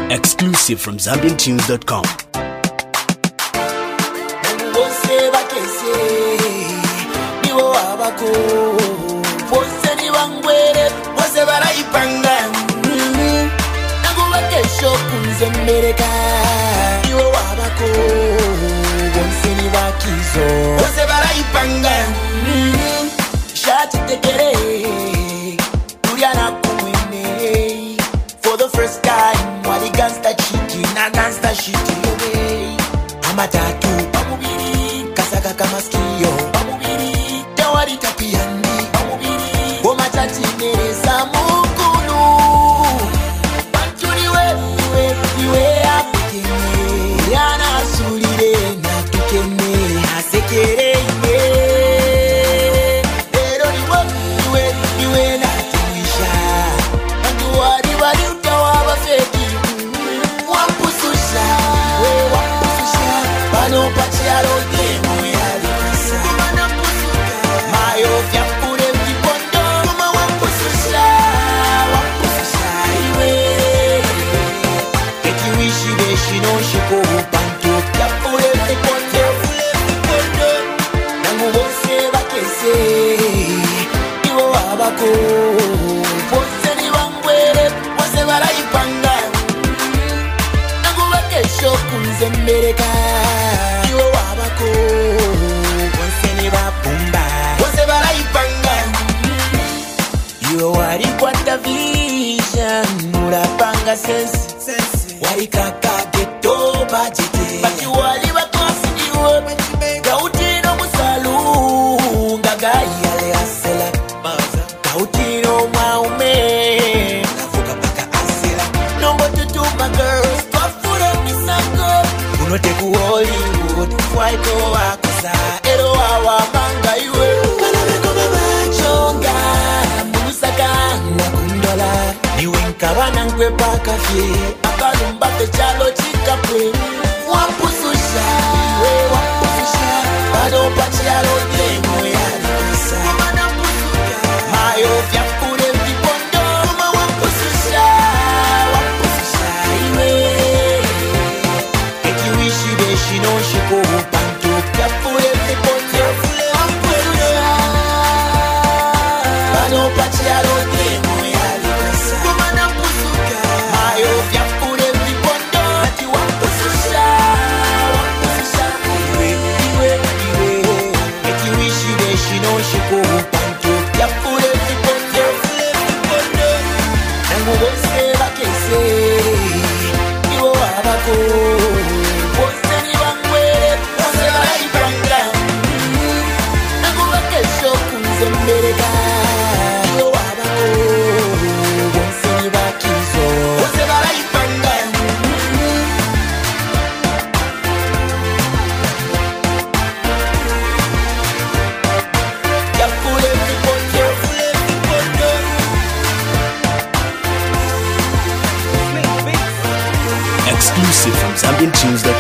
Exclusive from ZambianTunes.com. For the first time, wali gangsta chiki na gangsta shiti away. Amatatu pamubiri kasaka kama skio pamubiri tawari tapiandi pamubiri goma tati nereza mukulu banturi we apikene yana sulire na tukene asekere sense wari kaka geto bajite bati wali bakosi diwo gautino musalu ngagai ale asela gautino maume nafuka paka asela nombo tutu my girls twafura misako unote ku Hollywood kwaito wakosa ero awa manga iwe balabeko babachonga musaka na kundola kabana nkwe paka fie akalumba pechalo chikapwe wapuzusha bado pachialo demo ya lisa mayo vya kure vipondo wapuzusha iwe ekiwishi beshi no shiko upanto vya kure vipondo wapuzusha bado pachialo demo ya lisa Exclusive from ZambianTunes.com.